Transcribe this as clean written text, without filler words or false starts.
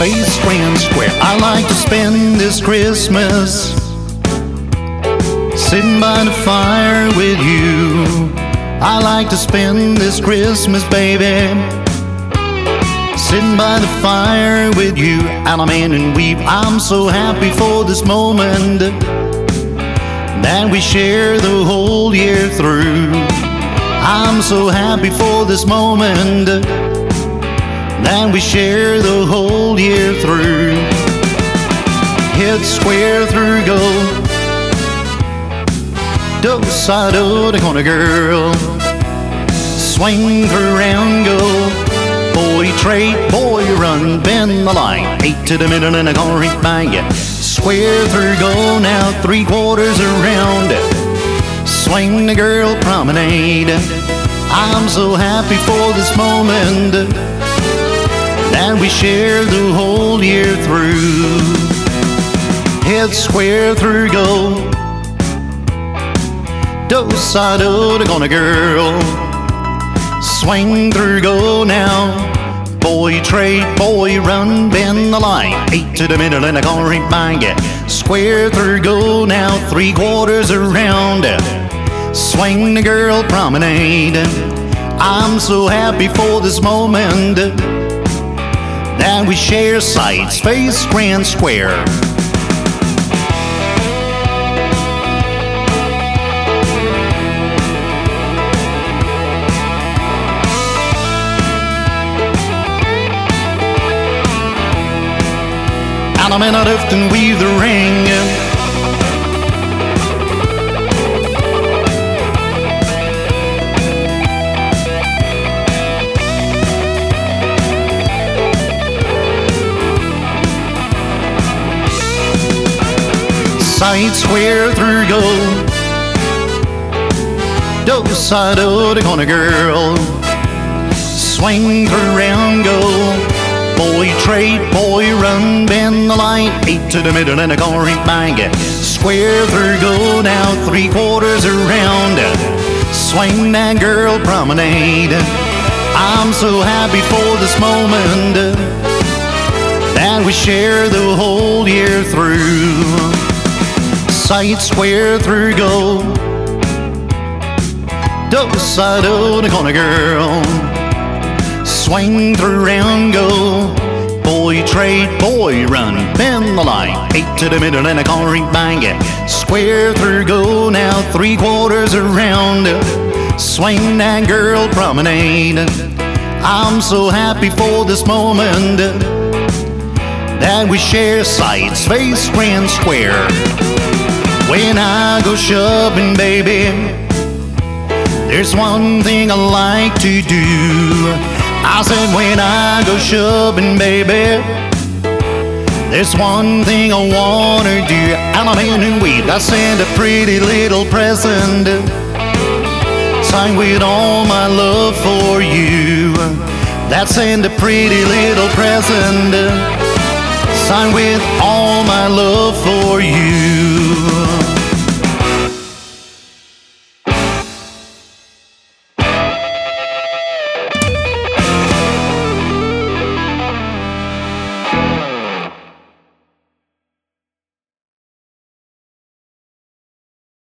face grand square. I like to spend this Christmas sitting by the fire with you. I like to spend this Christmas, baby, sitting by the fire with you. And I'm in and weep. I'm so happy for this moment that we share the whole year through. I'm so happy for this moment that we share the whole year through. Hit square through gold, do-side-o, the corner girl. Swing through round gold, boy trade, boy run, bend the line. 8 to the middle and a gonna ring bang it. Square through gold, now 3/4 around. Swing the girl promenade. I'm so happy for this moment that we share the whole year through. Head square through gold, do-side-o, the corner girl. Swing through gold now, boy trade, boy run, bend the line. 8 to the middle and a gonna ring bang it. Square through gold, now 3/4 around. Swing the girl promenade. I'm so happy for this moment that we share sights, face grand square. And I'm in a lift and weave the ring. Sight square through gold, do-side-o, the corner girl. Swing through round gold, boy trade, boy run, bend the line. 8 to the middle and a gonna ring bang it. Square through gold, now 3/4 around. Swing that girl promenade. I'm so happy for this moment that we share the whole year through. Sight square through gold, do-side-o, the corner girl. Swing through round gold, boy trade, boy run, bend the line. 8 to the middle and a gonna ring bang it. Square through gold, now 3/4 around. Swing that girl promenade. I'm so happy for this moment that we share sights, face grand square. When I go shopping, baby, there's one thing I like to do. I said when I go shopping, baby, there's one thing I wanna do. And I'm in and weave, I send a pretty little present, signed with all my love for you. That's send a pretty little present, signed with all my love for you.